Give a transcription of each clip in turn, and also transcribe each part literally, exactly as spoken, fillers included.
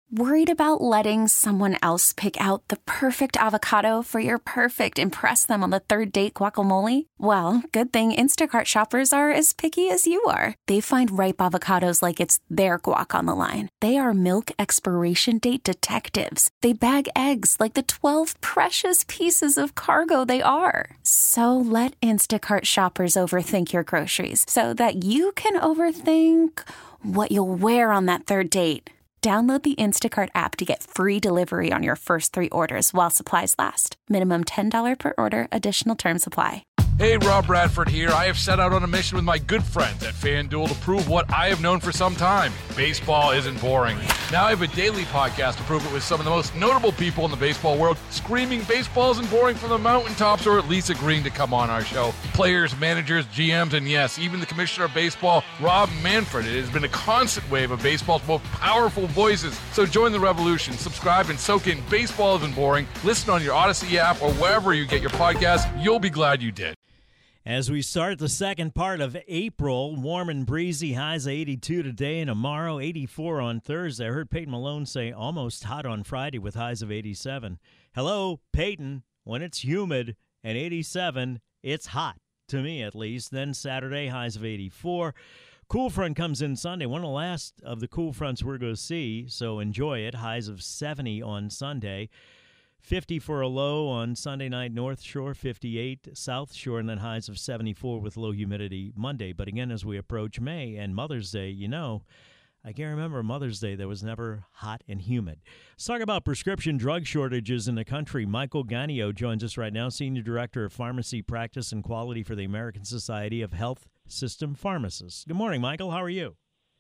Worried about letting someone else pick out the perfect avocado for your perfect impress them on the third date guacamole? Well, good thing Instacart shoppers are as picky as you are. They find ripe avocados like it's their guac on the line. They are milk expiration date detectives. They bag eggs like the twelve precious pieces of cargo they are. So let Instacart shoppers overthink your groceries so that you can overthink what you'll wear on that third date. Download the Instacart app to get free delivery on your first three orders while supplies last. Minimum ten dollars per order. Additional terms apply. Hey, Rob Bradford here. I have set out on a mission with my good friends at FanDuel to prove what I have known for some time. Baseball isn't boring. Now I have a daily podcast to prove it with some of the most notable people in the baseball world, screaming baseball isn't boring from the mountaintops, or at least agreeing to come on our show. Players, managers, G Ms, and yes, even the commissioner of baseball, Rob Manfred. It has been a constant wave of baseball's most powerful voices. So join the revolution. Subscribe and soak in Baseball Isn't Boring. Listen on your Odyssey app or wherever you get your podcasts. You'll be glad you did. As we start the second part of April, warm and breezy, highs of eighty-two today and tomorrow, eighty-four on Thursday. I heard Peyton Malone say almost hot on Friday with highs of eighty-seven. Hello, Peyton. When it's humid and eighty-seven, it's hot, to me at least. Then Saturday, highs of eighty-four. Cool front comes in Sunday, one of the last of the cool fronts we're going to see, so enjoy it. Highs of seventy on Sunday. fifty for a low on Sunday night, North Shore, fifty-eight South Shore, and then highs of seventy-four with low humidity Monday. But again, as we approach May and Mother's Day, you know, I can't remember Mother's Day that was never hot and humid. Let's talk about prescription drug shortages in the country. Michael Ganio joins us right now, Senior Director of Pharmacy Practice and Quality for the American Society of Health System Pharmacists. Good morning, Michael. How are you?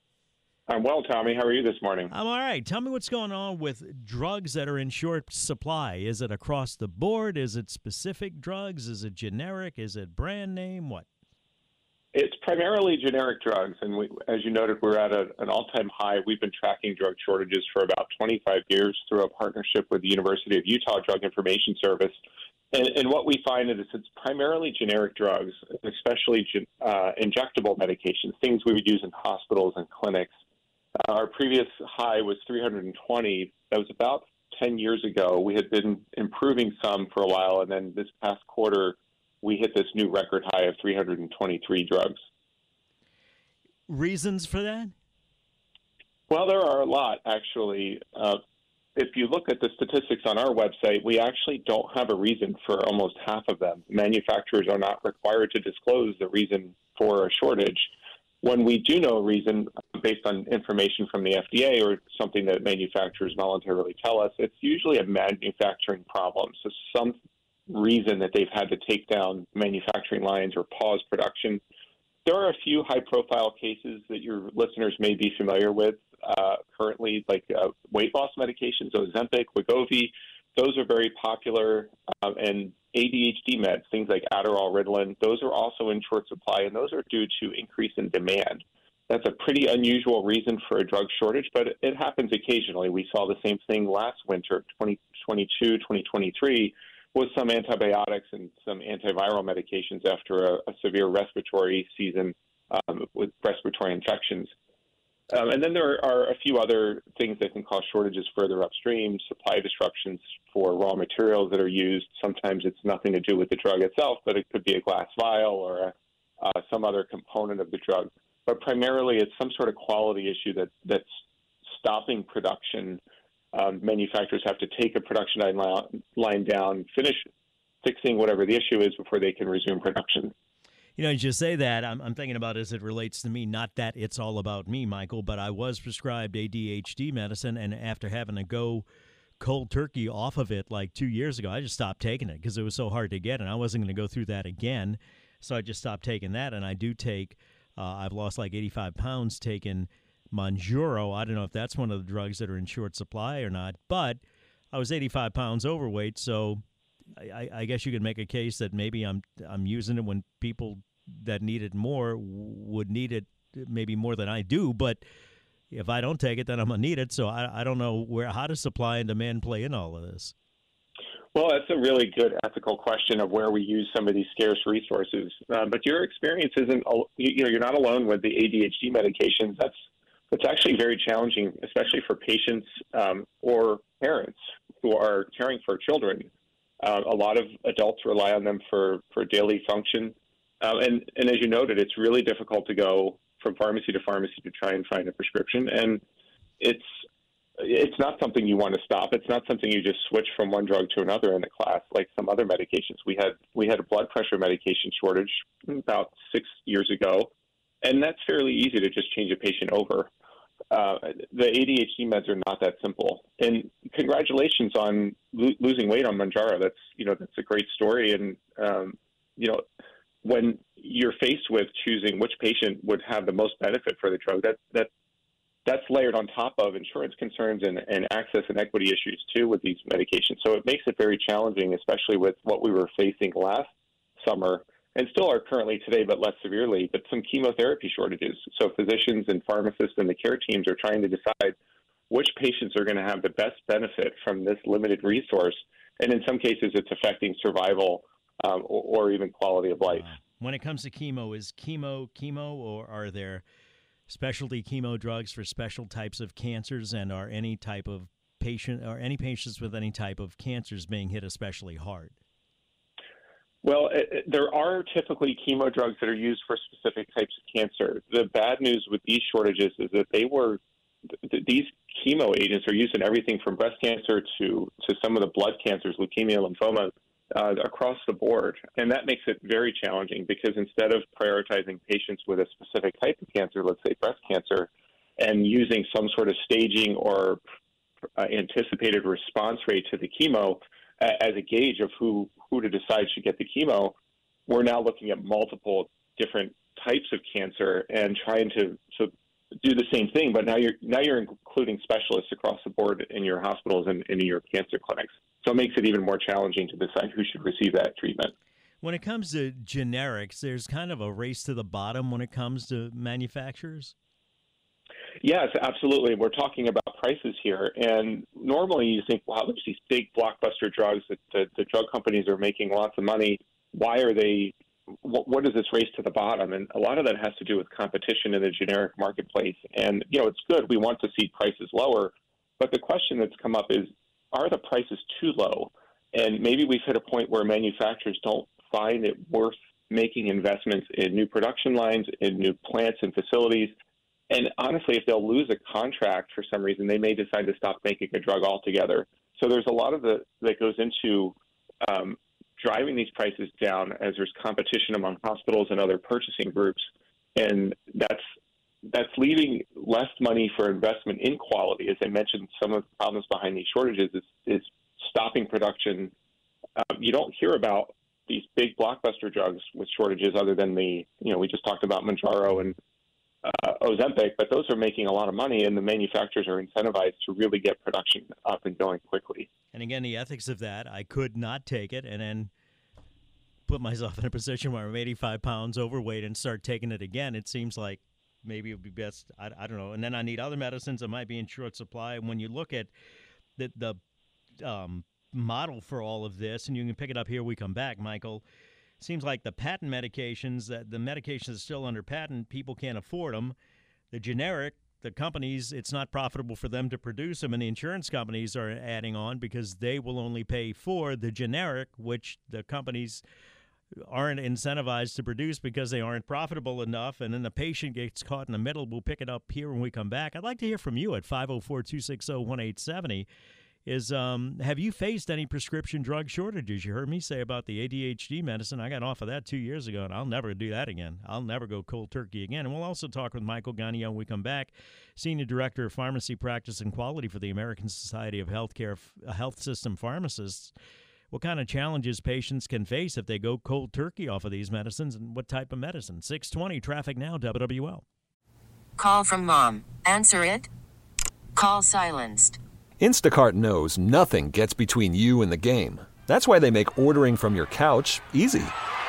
I'm well, Tommy. How are you this morning? I'm all right. Tell me what's going on with drugs that are in short supply. Is it across the board? Is it specific drugs? Is it generic? Is it brand name? What? It's primarily generic drugs. And we, as you noted, we're at a, an all-time high. We've been tracking drug shortages for about twenty-five years through a partnership with the University of Utah Drug Information Service. And, and what we find is it's primarily generic drugs, especially uh, injectable medications, things we would use in hospitals and clinics. Uh, our previous high was three hundred twenty. That was about ten years ago. We had been improving some for a while, and then this past quarter, we hit this new record high of three hundred twenty-three drugs. Reasons for that? Well, there are a lot, actually. Uh, if you look at the statistics on our website, we actually don't have a reason for almost half of them. Manufacturers are not required to disclose the reason for a shortage. When we do know a reason based on information from the F D A or something that manufacturers voluntarily tell us, it's usually a manufacturing problem. So some reason that they've had to take down manufacturing lines or pause production. There are a few high-profile cases that your listeners may be familiar with uh, currently, like uh, weight loss medications, Ozempic, Wegovy. Those are very popular, uh, and A D H D meds, things like Adderall, Ritalin, those are also in short supply, and those are due to increase in demand. That's a pretty unusual reason for a drug shortage, but it happens occasionally. We saw the same thing last winter, twenty twenty-two, twenty twenty-three, with some antibiotics and some antiviral medications after a, a severe respiratory season um, with respiratory infections. Um, and then there are a few other things that can cause shortages further upstream, supply disruptions for raw materials that are used. Sometimes it's nothing to do with the drug itself, but it could be a glass vial or a, uh, some other component of the drug. But primarily it's some sort of quality issue that, that's stopping production. Um, manufacturers have to take a production line, line down, finish fixing whatever the issue is before they can resume production. You know, as you say that, I'm, I'm thinking about as it relates to me, not that it's all about me, Michael, but I was prescribed A D H D medicine, and after having to go cold turkey off of it like two years ago, I just stopped taking it because it was so hard to get, and I wasn't going to go through that again, so I just stopped taking that, and I do take, uh, I've lost like eighty-five pounds taking Monjuro. I don't know if that's one of the drugs that are in short supply or not, but I was eighty-five pounds overweight, so I, I guess you could make a case that maybe I'm I'm using it when people that need it more would need it maybe more than I do. But if I don't take it, then I'm going to need it. So I, I don't know where how does supply and demand play in all of this? Well, that's a really good ethical question of where we use some of these scarce resources. Uh, but your experience isn't, you know, you're not alone with the A D H D medications. That's it's actually very challenging, especially for patients um, or parents who are caring for children. Uh, a lot of adults rely on them for, for daily function. Um, and, and as you noted, it's really difficult to go from pharmacy to pharmacy to try and find a prescription. And it's it's not something you want to stop. It's not something you just switch from one drug to another in the class like some other medications. We had we had a blood pressure medication shortage about six years ago, and that's fairly easy to just change a patient over. Uh, the A D H D meds are not that simple. And congratulations on lo- losing weight on Mounjaro. That's you know that's a great story. And um, you know when you're faced with choosing which patient would have the most benefit for the drug, that that that's layered on top of insurance concerns and, and access and equity issues too with these medications. So it makes it very challenging, especially with what we were facing last summer and still are currently today, but less severely, but some chemotherapy shortages. So physicians and pharmacists and the care teams are trying to decide which patients are going to have the best benefit from this limited resource. And in some cases, it's affecting survival um, or, or even quality of life. When it comes to chemo, is chemo chemo, or are there specialty chemo drugs for special types of cancers, and are any type of patient or any patients with any type of cancers being hit especially hard? Well, it, there are typically chemo drugs that are used for specific types of cancer. The bad news with these shortages is that they were th- these chemo agents are used in everything from breast cancer to, to some of the blood cancers, leukemia, lymphoma, uh, across the board. And that makes it very challenging because instead of prioritizing patients with a specific type of cancer, let's say breast cancer, and using some sort of staging or uh, anticipated response rate to the chemo uh, as a gauge of who, who to decide should get the chemo, we're now looking at multiple different types of cancer and trying to, to do the same thing, but now you're now you're including specialists across the board in your hospitals and in your cancer clinics. So it makes it even more challenging to decide who should receive that treatment. When it comes to generics, there's kind of a race to the bottom when it comes to manufacturers? Yes, absolutely. We're talking about prices here. And normally you think, wow, there's these big blockbuster drugs that the, the drug companies are making lots of money. Why are they What, what is this race to the bottom? And a lot of that has to do with competition in the generic marketplace. And, you know, it's good. We want to see prices lower. But the question that's come up is, are the prices too low? And maybe we've hit a point where manufacturers don't find it worth making investments in new production lines, in new plants and facilities. And honestly, if they'll lose a contract for some reason, they may decide to stop making a drug altogether. So there's a lot of the that goes into um, driving these prices down as there's competition among hospitals and other purchasing groups. And that's that's leaving less money for investment in quality. As I mentioned, some of the problems behind these shortages is, is stopping production. Uh, you don't hear about these big blockbuster drugs with shortages other than the, you know, we just talked about Mounjaro and uh, Ozempic, but those are making a lot of money, and the manufacturers are incentivized to really get production up and going quickly. And again, the ethics of that, I could not take it and then put myself in a position where I'm eighty-five pounds overweight and start taking it again. It seems like maybe it would be best, I, I don't know. And then I need other medicines that might be in short supply. And when you look at the, the um, model for all of this, and you can pick it up here, we come back, Michael, seems like the patent medications, that the medications are still under patent, people can't afford them. The generic, the companies, it's not profitable for them to produce them, and the insurance companies are adding on because they will only pay for the generic, which the companies aren't incentivized to produce because they aren't profitable enough, and then the patient gets caught in the middle. We'll pick it up here when we come back. I'd like to hear from you at five oh four, two six oh, one eight seven oh. Is um, have you faced any prescription drug shortages? You heard me say about the A D H D medicine. I got off of that two years ago, and I'll never do that again. I'll never go cold turkey again. And we'll also talk with Michael Gagnon when we come back, Senior Director of Pharmacy Practice and Quality for the American Society of Healthcare Health System Pharmacists. What kind of challenges patients can face if they go cold turkey off of these medicines, and what type of medicine? six twenty Traffic Now, W W L. Call from mom. Answer it. Call silenced. Instacart knows nothing gets between you and the game. That's why they make ordering from your couch easy.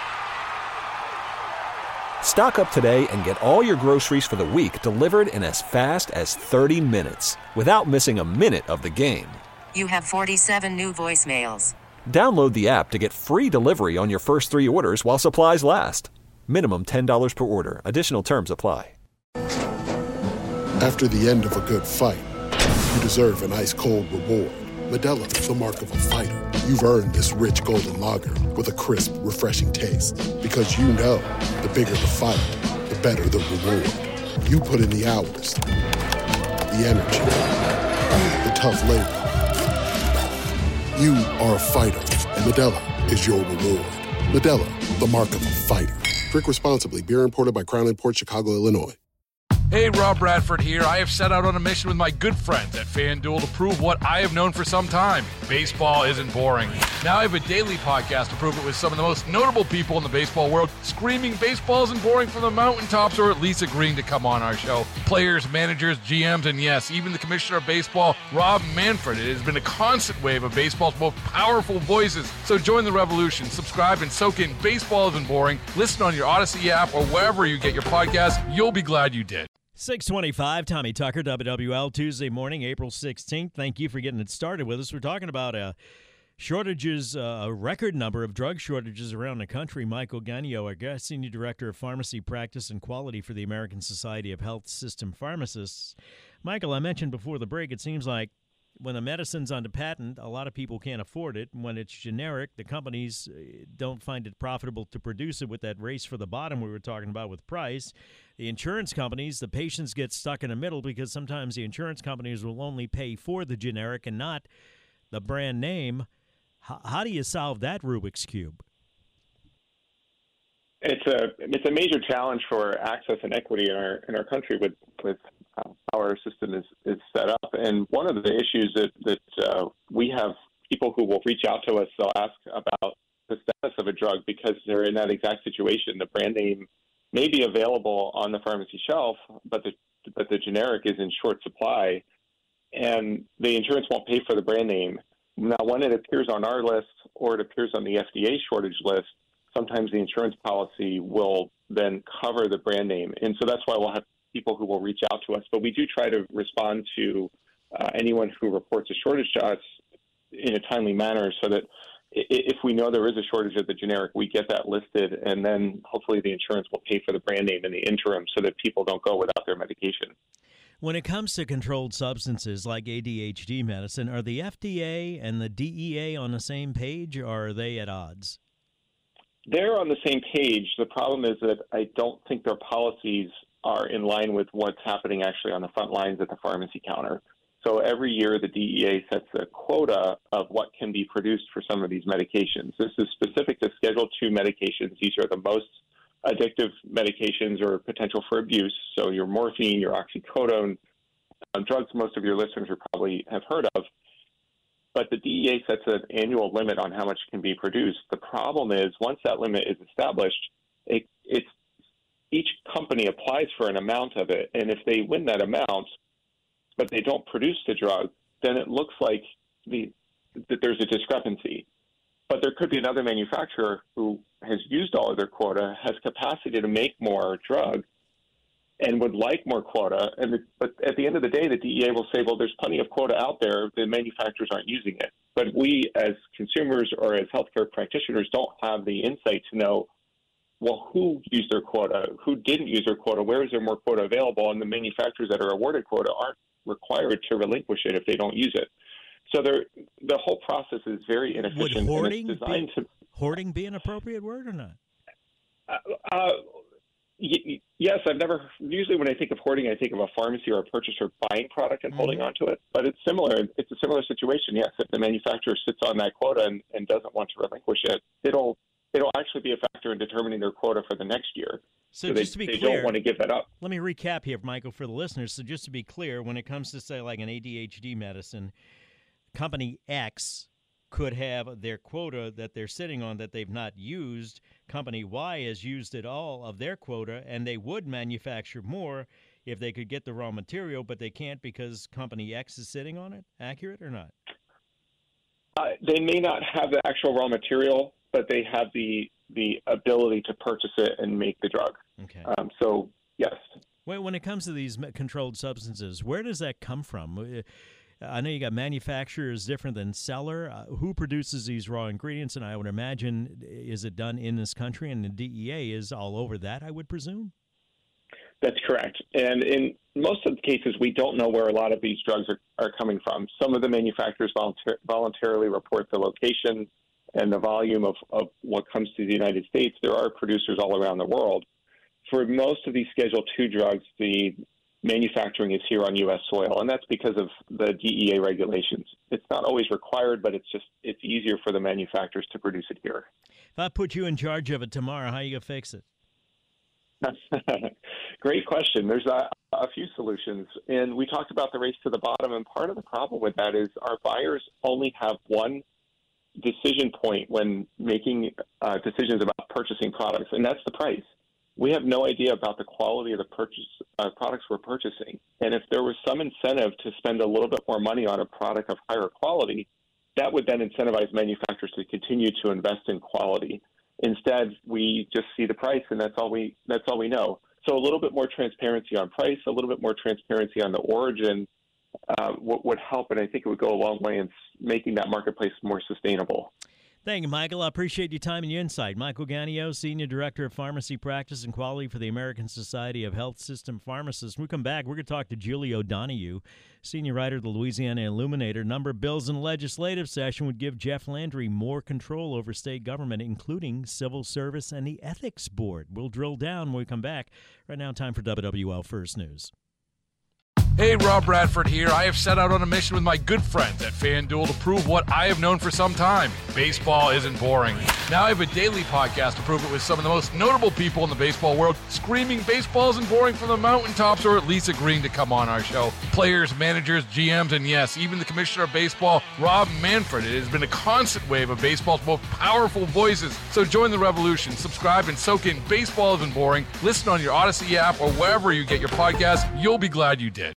Stock up today and get all your groceries for the week delivered in as fast as thirty minutes without missing a minute of the game. You have forty-seven new voicemails. Download the app to get free delivery on your first three orders while supplies last. Minimum ten dollars per order. Additional terms apply. After the end of a good fight, you deserve an ice-cold reward. Modelo is the mark of a fighter. You've earned this rich golden lager with a crisp, refreshing taste. Because you know, the bigger the fight, the better the reward. You put in the hours, the energy, the tough labor. You are a fighter, and Modelo is your reward. Modelo, the mark of a fighter. Drink responsibly. Beer imported by Crown Imports, Chicago, Illinois. Hey, Rob Bradford here. I have set out on a mission with my good friends at FanDuel to prove what I have known for some time. Baseball isn't boring. Now I have a daily podcast to prove it with some of the most notable people in the baseball world, screaming baseball isn't boring from the mountaintops, or at least agreeing to come on our show. Players, managers, G Ms, and yes, even the commissioner of baseball, Rob Manfred. It has been a constant wave of baseball's most powerful voices. So join the revolution. Subscribe and soak in Baseball Isn't Boring. Listen on your Odyssey app or wherever you get your podcast. You'll be glad you did. six twenty-five, Tommy Tucker, W W L, Tuesday morning, April sixteenth. Thank you for getting it started with us. We're talking about uh, shortages, uh, a record number of drug shortages around the country. Michael Gagno, our guest, Senior Director of Pharmacy Practice and Quality for the American Society of Health System Pharmacists. Michael, I mentioned before the break, it seems like when the medicine's under patent, a lot of people can't afford it. When it's generic, the companies don't find it profitable to produce it with that race for the bottom we were talking about with price. The insurance companies, the patients get stuck in the middle because sometimes the insurance companies will only pay for the generic and not the brand name. How, how do you solve that Rubik's Cube? It's a it's a major challenge for access and equity in our in our country with with how our system is, is set up. And one of the issues that that uh, we have people who will reach out to us, they'll ask about the status of a drug because they're in that exact situation. The brand name may be available on the pharmacy shelf, but the but the generic is in short supply, and the insurance won't pay for the brand name. Now, when it appears on our list or it appears on the F D A shortage list, sometimes the insurance policy will then cover the brand name. And so that's why we'll have people who will reach out to us. But we do try to respond to uh, anyone who reports a shortage to us in a timely manner so that if we know there is a shortage of the generic, we get that listed, and then hopefully the insurance will pay for the brand name in the interim so that people don't go without their medication. When it comes to controlled substances like A D H D medicine, are the F D A and the D E A on the same page, or are they at odds? They're on the same page. The problem is that I don't think their policies are in line with what's happening actually on the front lines at the pharmacy counter. So every year the D E A sets a quota of what can be produced for some of these medications. This is specific to Schedule two medications. These are the most addictive medications or potential for abuse. So your morphine, your oxycodone, um, drugs most of your listeners are probably have heard of. But the D E A sets an annual limit on how much can be produced. The problem is once that limit is established, it, it's each company applies for an amount of it. And if they win that amount, but they don't produce the drug, then it looks like the that there's a discrepancy. But there could be another manufacturer who has used all of their quota, has capacity to make more drug, and would like more quota. And the, but at the end of the day, the D E A will say, well, there's plenty of quota out there. The manufacturers aren't using it. But we as consumers or as healthcare practitioners don't have the insight to know, well, who used their quota, who didn't use their quota, where is there more quota available? And the manufacturers that are awarded quota aren't required to relinquish it if they don't use it. So the whole process is very inefficient. Would hoarding, and it's designed be, to, hoarding be an appropriate word or not? Uh, uh, y- yes, I've never, usually when I think of hoarding, I think of a pharmacy or a purchaser buying product and mm-hmm. holding on to it. But it's similar. It's a similar situation, yes. If the manufacturer sits on that quota and, and doesn't want to relinquish it, it'll it'll actually be a factor in determining their quota for the next year. So, so just they, to be they clear, don't want to give that up. Let me recap here, Michael, for the listeners. So just to be clear, when it comes to, say, like an A D H D medicine, Company X could have their quota that they're sitting on that they've not used. Company Y has used it all of their quota, and they would manufacture more if they could get the raw material, but they can't because Company X is sitting on it. Accurate or not? Uh, they may not have the actual raw material, but they have the the ability to purchase it and make the drug. Okay. Um, so, yes. When, when it comes to these controlled substances, where does that come from? I know you got manufacturers different than seller. Uh, who produces these raw ingredients? And I would imagine, is it done in this country? And the D E A is all over that, I would presume? That's correct. And in most of the cases, we don't know where a lot of these drugs are, are coming from. Some of the manufacturers voluntar- voluntarily report the location and the volume of, of what comes to the United States. There are producers all around the world. For most of these Schedule two drugs, the manufacturing is here on U S soil, and that's because of the D E A regulations. It's not always required, but it's just it's easier for the manufacturers to produce it here. If I put you in charge of it tomorrow, how are you going to fix it? Great question. There's a, a few solutions, and we talked about the race to the bottom, and part of the problem with that is our buyers only have one decision point when making uh, decisions about purchasing products, and that's the price. We have no idea about the quality of the purchase uh, products we're purchasing, and if there was some incentive to spend a little bit more money on a product of higher quality, that would then incentivize manufacturers to continue to invest in quality. Instead, we just see the price, and that's all we that's all we know. So a little bit more transparency on price, a little bit more transparency on the origin uh, would, would help, and I think it would go a long way in making that marketplace more sustainable. Thank you, Michael. I appreciate your time and your insight. Michael Ganio, Senior Director of Pharmacy Practice and Quality for the American Society of Health System Pharmacists. When we come back, we're going to talk to Julie O'Donoghue, Senior Writer of the Louisiana Illuminator. A number of bills in the legislative session would give Jeff Landry more control over state government, including civil service and the ethics board. We'll drill down when we come back. Right now, time for W W L First News. Hey, Rob Bradford here. I have set out on a mission with my good friends at FanDuel to prove what I have known for some time. Baseball isn't boring. Now I have a daily podcast to prove it with some of the most notable people in the baseball world, screaming baseball isn't boring from the mountaintops, or at least agreeing to come on our show. Players, managers, G Ms, and yes, even the Commissioner of Baseball, Rob Manfred. It has been a constant wave of baseball's most powerful voices. So join the revolution. Subscribe and soak in Baseball Isn't Boring. Listen on your Odyssey app or wherever you get your podcasts. You'll be glad you did.